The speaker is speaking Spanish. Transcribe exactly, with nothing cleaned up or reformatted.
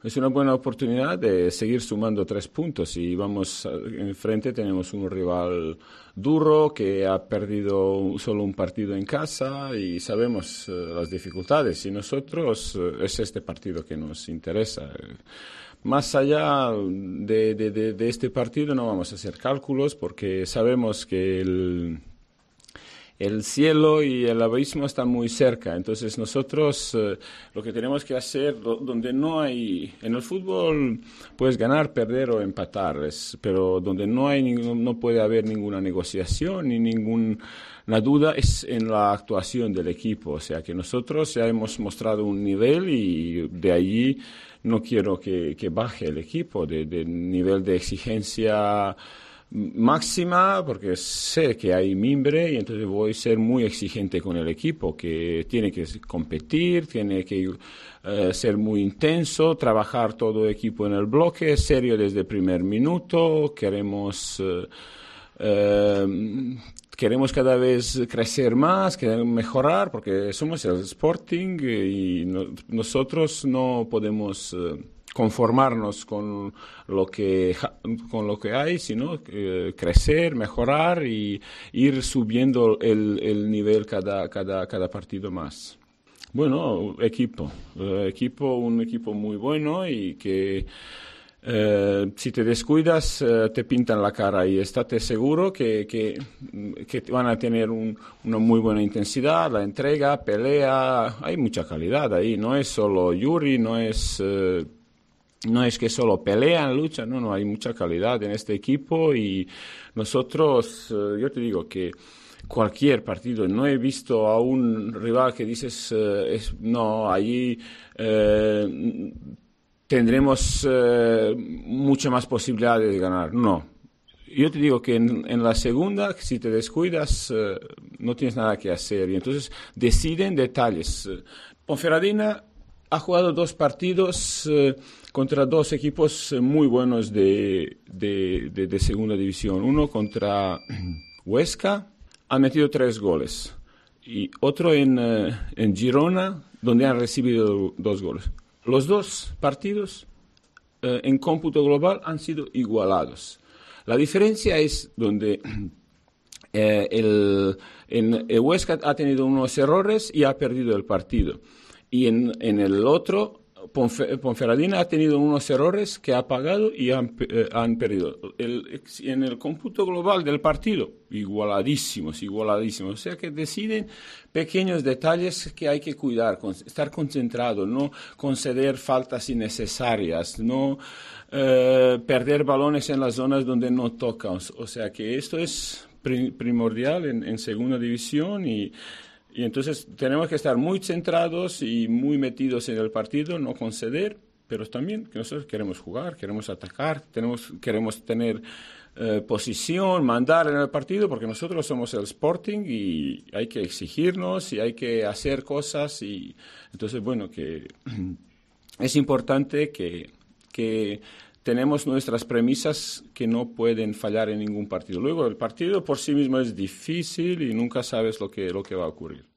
Es una buena oportunidad de seguir sumando tres puntos y vamos enfrente, tenemos un rival duro que ha perdido solo un partido en casa y sabemos uh, las dificultades y nosotros uh, es este partido que nos interesa. Más allá de, de, de, de este partido no vamos a hacer cálculos porque sabemos que el... El cielo y el abismo están muy cerca, entonces nosotros eh, lo que tenemos que hacer, do, donde no hay, en el fútbol puedes ganar, perder o empatar, es, pero donde no hay, no puede haber ninguna negociación ni ninguna duda es en la actuación del equipo, o sea que nosotros ya hemos mostrado un nivel y de allí no quiero que, que baje el equipo, de, de nivel de exigencia máxima, porque sé que hay mimbre y entonces voy a ser muy exigente con el equipo, que tiene que competir, tiene que uh, ser muy intenso, trabajar todo el equipo en el bloque, serio desde el primer minuto, queremos... Uh, uh, Queremos cada vez crecer más, queremos mejorar, porque somos el Sporting y no, nosotros no podemos... Uh, conformarnos con lo que con lo que hay, sino eh, crecer, mejorar y ir subiendo el, el nivel cada, cada, cada partido más. Bueno, equipo, eh, equipo, un equipo muy bueno y que eh, si te descuidas eh, te pintan la cara y estate seguro que, que, que van a tener un, una muy buena intensidad, la entrega, pelea, hay mucha calidad ahí, no es solo Yuri, no es... Eh, No es que solo pelean, luchan, no, no, hay mucha calidad en este equipo y nosotros, eh, yo te digo que cualquier partido, no he visto a un rival que dices, eh, es, no, allí eh, tendremos eh, mucha más posibilidades de ganar, no. Yo te digo que en, en la segunda, si te descuidas, eh, no tienes nada que hacer y entonces deciden detalles. Ponferradina ha jugado dos partidos eh, contra dos equipos muy buenos de, de, de, de segunda división. Uno contra Huesca, ha metido tres goles. Y otro en, eh, en Girona, donde han recibido dos goles. Los dos partidos eh, en cómputo global han sido igualados. La diferencia es donde eh, el, en, el Huesca ha tenido unos errores y ha perdido el partido. Y en, en el otro, Ponfe, Ponferradina ha tenido unos errores que ha pagado y han, eh, han perdido. El, en el cómputo global del partido, igualadísimos, igualadísimos. O sea que deciden pequeños detalles que hay que cuidar, con, estar concentrado, no conceder faltas innecesarias, no eh, perder balones en las zonas donde no tocan. O sea que esto es pri, primordial en, en segunda división y... Y entonces tenemos que estar muy centrados y muy metidos en el partido, no conceder, pero también que nosotros queremos jugar, queremos atacar, tenemos, queremos tener eh, posición, mandar en el partido, porque nosotros somos el Sporting y hay que exigirnos y hay que hacer cosas. Y entonces, bueno, que es importante que... que tenemos nuestras premisas que no pueden fallar en ningún partido. Luego, el partido por sí mismo es difícil y nunca sabes lo que, lo que va a ocurrir.